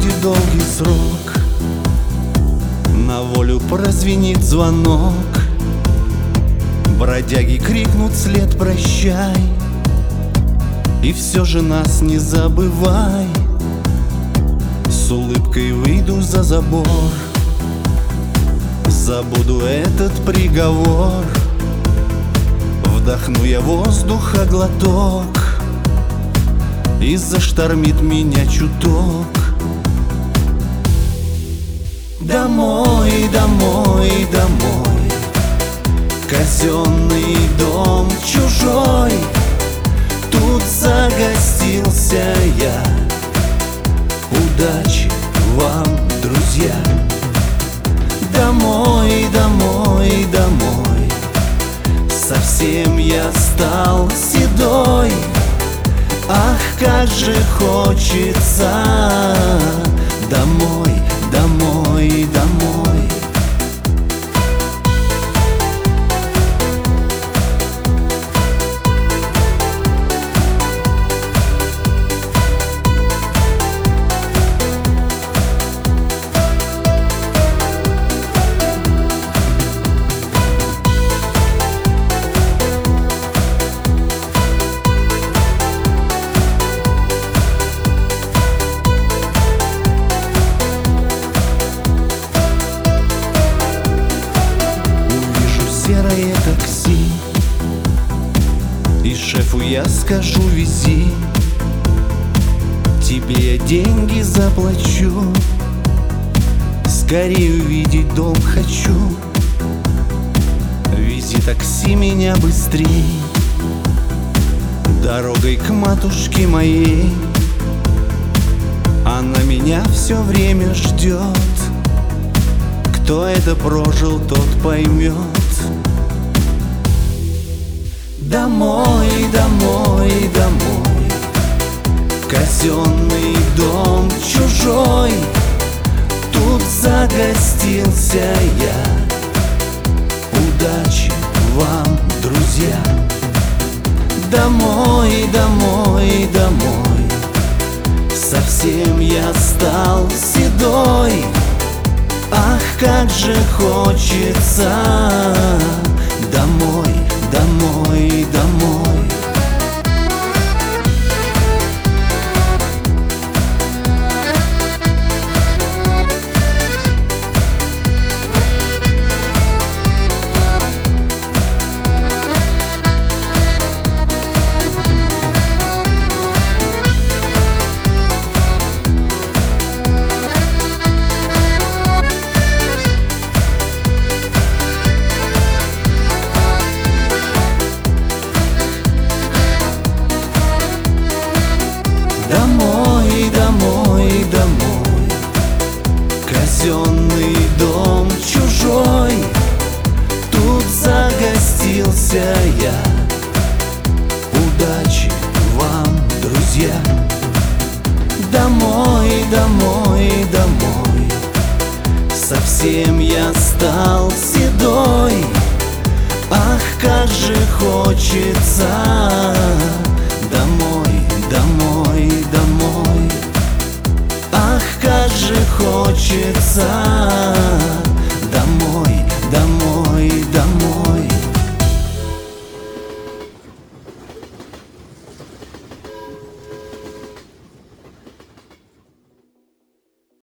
будет долгий срок, на волю прозвенит звонок, бродяги крикнут вслед прощай, и все же нас не забывай. С улыбкой выйду за забор, забуду этот приговор, вдохну я воздуха глоток, и заштормит меня чуток. Домой, домой, домой, казенный дом чужой, тут загостился я. Удачи вам, друзья! Домой, домой, домой, совсем я стал седой. Ах, как же хочется домой, домой, домой. Серое такси, и шефу я скажу: вези, тебе я деньги заплачу, скорее увидеть дом хочу. Вези такси меня быстрей, дорогой к матушке моей. Она меня все время ждет, кто это прожил, тот поймет. Домой, домой, домой, казенный дом чужой, тут загостился я. Удачи вам, друзья! Домой, домой, домой, совсем я стал седой. Ах, как же хочется домой, домой, домой. Домой, домой, домой, казенный дом чужой, тут загостился я. Удачи вам, друзья! Домой, домой, домой, совсем я стал седой. Ах, как же хочется домой, домой, домой. Ах, как же хочется